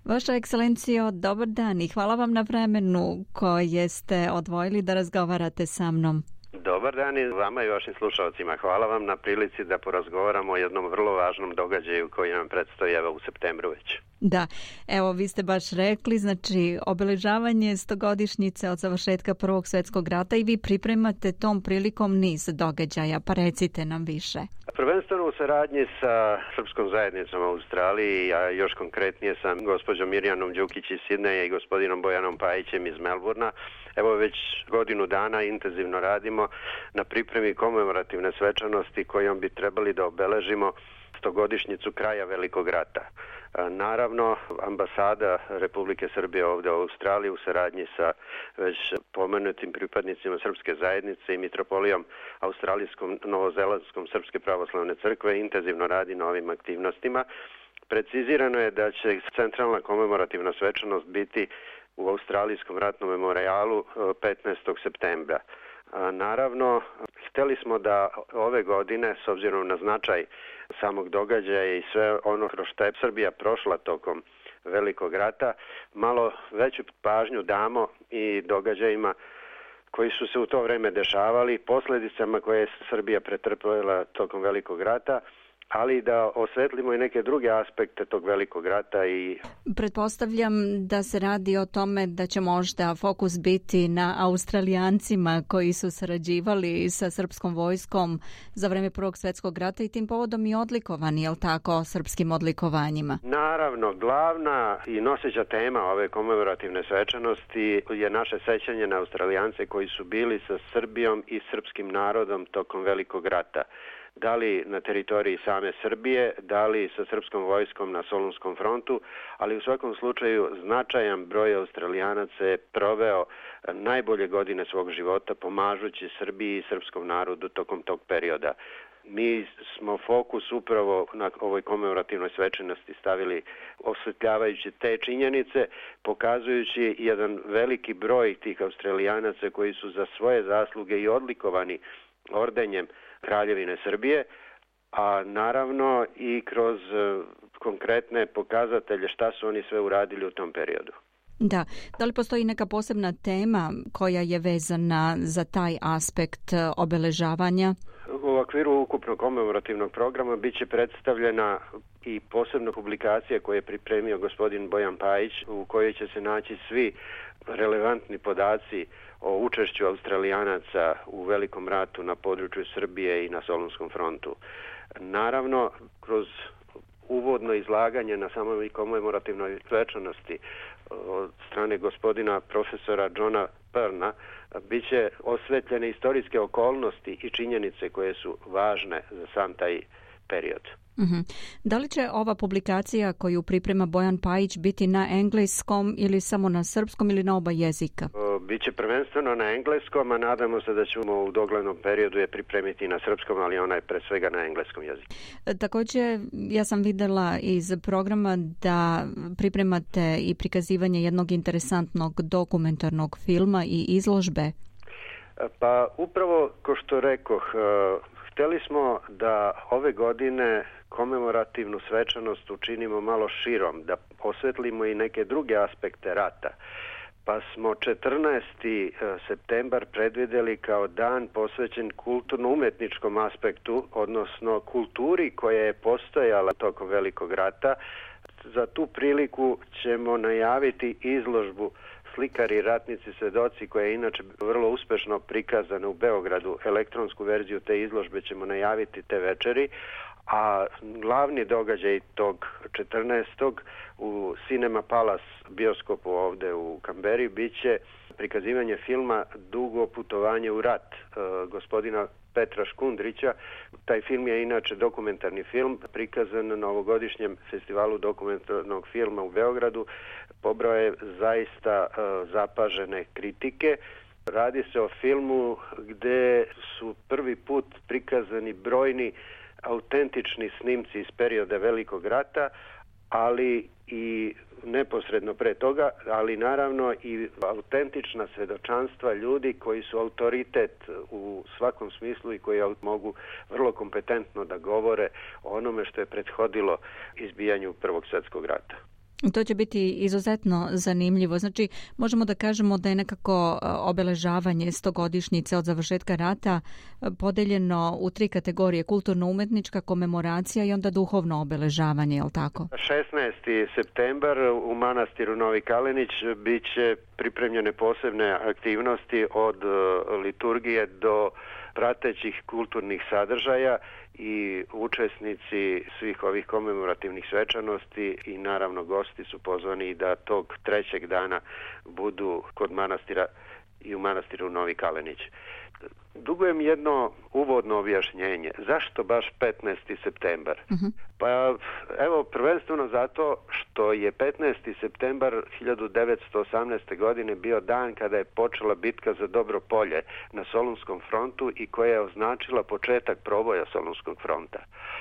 Vaša ekscelencijo, dobar dan i hvala vam na vremenu koje ste odvojili da razgovarate sa mnom. Dobar dan i vama i vašim slušalcima. Hvala vam na prilici da porazgovaramo o jednom vrlo važnom događaju koji nam predstoji u septembru već. Da, evo vi ste baš rekli, znači obeležavanje 100-godišnjice od završetka Prvog svjetskog rata i vi pripremate tom prilikom niz događaja, pa recite nam više. Prvenstveno u saradnji sa srpskom zajednicom u Australiji, a još konkretnije sa gospođom Mirjanom Đukić iz Sidneja i gospodinom Bojanom Pajićem iz Melburna. Evo već godinu dana intenzivno radimo na pripremi komemorativne svečanosti kojom bi trebali da obeležimo 100-godišnjicu kraja Velikog rata. Naravno, ambasada Republike Srbije ovdje u Australiji u saradnji sa već pomenutim pripadnicima srpske zajednice i mitropolijom australijskom novozelandskom Srpske pravoslavne crkve intenzivno radi na ovim aktivnostima. Precizirano je da će centralna komemorativna svečanost biti u Australijskom ratnom memorijalu 15. septembra. Naravno, htjeli smo da ove godine, s obzirom na značaj samog događaja i sve ono kroz što je Srbija prošla tokom Velikog rata, malo veću pažnju damo i događajima koji su se u to vrijeme dešavali, posljedicama koje je Srbija pretrpjela tokom Velikog rata, ali da osvetlimo i neke druge aspekte tog Velikog rata. I pretpostavljam da se radi o tome da će možda fokus biti na Australijancima koji su sarađivali sa srpskom vojskom za vrijeme Prvog svjetskog rata i tim povodom i odlikovani, jel tako, srpskim odlikovanjima? Naravno, glavna i noseća tema ove komemorativne svečanosti je naše sećanje na Australijance koji su bili sa Srbijom i srpskim narodom tokom Velikog rata. Da li na teritoriji same Srbije, da li sa srpskom vojskom na Solunskom frontu, ali u svakom slučaju značajan broj Australijanaca je proveo najbolje godine svog života pomažući Srbiji i srpskom narodu tokom tog perioda. Mi smo fokus upravo na ovoj komemorativnoj svečanosti stavili osvetljavajući te činjenice, pokazujući jedan veliki broj tih Australijanaca koji su za svoje zasluge i odlikovani ordenjem Kraljevine Srbije, a naravno i kroz konkretne pokazatelje šta su oni sve uradili u tom periodu. Da, da li postoji neka posebna tema koja je vezana za taj aspekt obeležavanja? U okviru ukupnog komemorativnog programa bit će predstavljena i posebna publikacija koju je pripremio gospodin Bojan Pajić, u kojoj će se naći svi relevantni podaci o učešću Australijanaca u Velikom ratu na području Srbije i na Solunskom frontu. Naravno, kroz uvodno izlaganje na samoj komemorativnoj svečanosti od strane gospodina profesora Johna Perna bit će osvetljene istorijske okolnosti i činjenice koje su važne za sam taj period. Da li će ova publikacija koju priprema Bojan Pajić biti na engleskom ili samo na srpskom ili na oba jezika? Biće prvenstveno na engleskom, a nadamo se da ćemo u doglednom periodu je pripremiti na srpskom, ali ona je pre svega na engleskom jeziku. Također, ja sam vidjela iz programa da pripremate i prikazivanje jednog interesantnog dokumentarnog filma i izložbe. Pa upravo, ko što rekoh, htjeli smo da ove godine komemorativnu svečanost učinimo malo širom, da osvetlimo i neke druge aspekte rata. Pa smo 14. septembar predvidjeli kao dan posvećen kulturno-umetničkom aspektu, odnosno kulturi koja je postojala tokom Velikog rata. Za tu priliku ćemo najaviti izložbu Slikari i ratnici svedoci, koja je inače vrlo uspešno prikazana u Beogradu. Elektronsku verziju te izložbe ćemo najaviti te večeri, a glavni događaj tog 14. u Cinema Palace bioskopu ovdje u Kamberi bit će prikazivanje filma Dugo putovanje u rat gospodina Petra Škundrića. Taj film je inače dokumentarni film prikazan na ovogodišnjem festivalu dokumentarnog filma u Beogradu. Pobrao je zaista zapažene kritike. Radi se o filmu gdje su prvi put prikazani brojni autentični snimci iz perioda Velikog rata, ali i neposredno pre toga, ali naravno i autentična svjedočanstva ljudi koji su autoritet u svakom smislu i koji mogu vrlo kompetentno da govore o onome što je prethodilo izbijanju Prvog svjetskog rata. To će biti izuzetno zanimljivo. Znači, možemo da kažemo da je nekako obeležavanje 100-godišnjice od završetka rata podeljeno u 3 kategorije: kulturno-umetnička, komemoracija i onda duhovno obeležavanje, je li tako? 16. septembar u manastiru Novi Kalenić bit će pripremljene posebne aktivnosti od liturgije do pratećih kulturnih sadržaja i učesnici svih ovih komemorativnih svečanosti i naravno gosti su pozvani da tog 3. dana budu kod manastira i u manastiru Novi Kalenić. Dugujem jedno uvodno objašnjenje. Zašto baš 15. septembar? Pa evo, prvenstveno zato što je 15. septembar 1918. godine bio dan kada je počela bitka za Dobro Polje na Solunskom frontu i koja je označila početak proboja Solunskog fronta.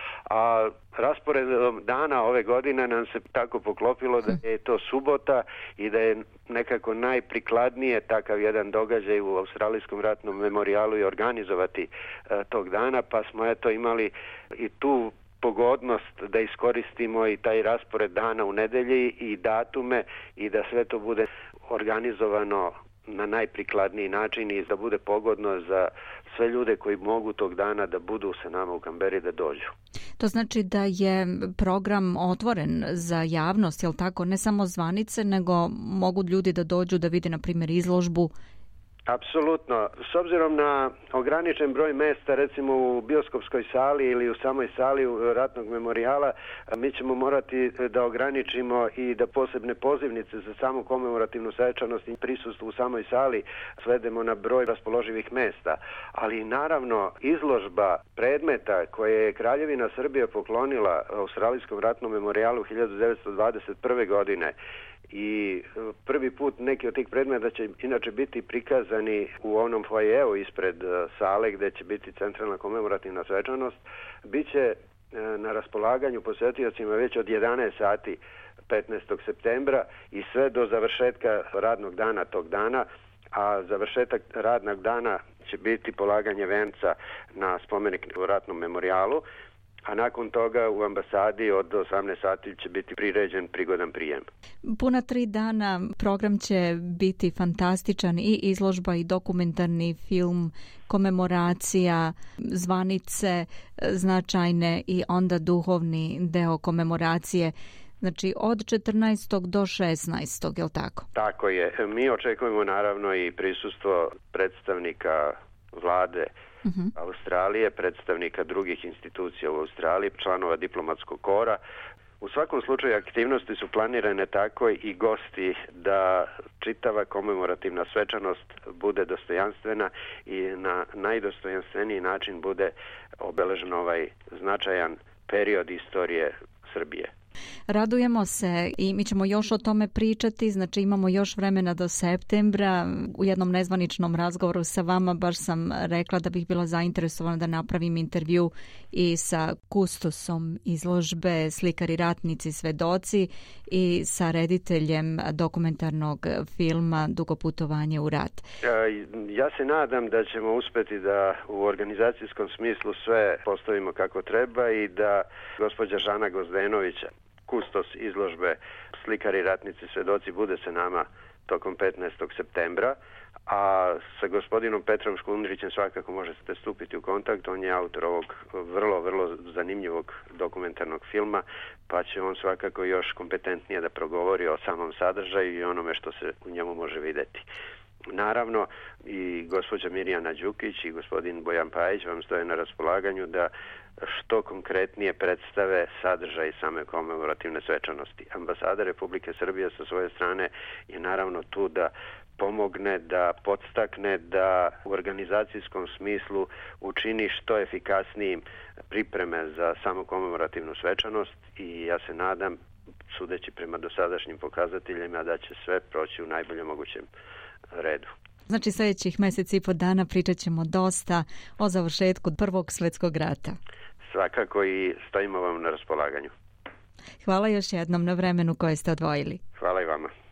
A rasporedom dana ove godine nam se tako poklopilo da je to subota i da je nekako najprikladnije takav jedan događaj u Australijskom ratnom memorijalu i organizovati tog dana, pa smo eto imali i tu pogodnost da iskoristimo i taj raspored dana u nedelji i datume i da sve to bude organizovano na najprikladniji način i da bude pogodno za sve ljude koji mogu tog dana da budu sa nama u Kamberi, da dođu. To znači da je program otvoren za javnost, jel tako? Ne samo zvanice, nego mogu ljudi da dođu da vide, na primjer, izložbu. Apsolutno. S obzirom na ograničen broj mesta, recimo u bioskopskoj sali ili u samoj sali ratnog memorijala, mi ćemo morati da ograničimo i da posebne pozivnice za samu komemorativnu svečanost i prisustvo u samoj sali svedemo na broj raspoloživih mesta. Ali naravno, izložba predmeta koje je Kraljevina Srbija poklonila Australijskom ratnom memorijalu 1921. godine i prvi put neki od tih predmeta će inače biti prikazani u onom foajeu ispred sale gde će biti centralna komemorativna svečanost, bit će na raspolaganju posjetiocima već od 11 sati 15. septembra i sve do završetka radnog dana tog dana, a završetak radnog dana će biti polaganje venca na spomenik u ratnom memorijalu, a nakon toga u ambasadi od 18 sati će biti priređen prigodan prijem. Puna 3 dana program će biti fantastičan, i izložba i dokumentarni film, komemoracija, zvanice značajne i onda duhovni deo komemoracije. Znači od 14. do 16. je li tako? Tako je. Mi očekujemo naravno i prisustvo predstavnika vlade Australije, predstavnika drugih institucija u Australiji, članova diplomatskog kora. U svakom slučaju aktivnosti su planirane tako i gosti da čitava komemorativna svečanost bude dostojanstvena i na najdostojanstveniji način bude obeležen ovaj značajan period istorije Srbije. Radujemo se i mi ćemo još o tome pričati, znači imamo još vremena do septembra. U jednom nezvaničnom razgovoru sa vama baš sam rekla da bih bila zainteresovana da napravim intervju i sa kustosom izložbe Slikari, ratnici, svedoci i sa rediteljem dokumentarnog filma Dugo putovanje u rat. Ja se nadam da ćemo uspeti da u organizacijskom smislu sve postavimo kako treba i da gospođa Žana Gozdenović, kustos izložbe Slikari, ratnici, svedoci, bude sa nama tokom 15. septembra, a sa gospodinom Petrom Škundrićem svakako možete stupiti u kontakt. On je autor ovog vrlo zanimljivog dokumentarnog filma, pa će on svakako još kompetentnije da progovori o samom sadržaju i onome što se u njemu može videti. Naravno, i gospođa Mirjana Đukić i gospodin Bojan Pajić vam stoje na raspolaganju da što konkretnije predstave sadržaj same komemorativne svečanosti. Ambasada Republike Srbije sa svoje strane je naravno tu da pomogne, da podstakne, da u organizacijskom smislu učini što efikasnijim pripreme za samu komemorativnu svečanost i ja se nadam, sudeći prema dosadašnjim pokazateljima, da će sve proći u najboljem mogućem redu. Znači sljedećih mjeseci i po dana pričat ćemo dosta o završetku Prvog svjetskog rata. Svakako i stojimo vam na raspolaganju. Hvala još jednom na vremenu koje ste odvojili. Hvala i vama.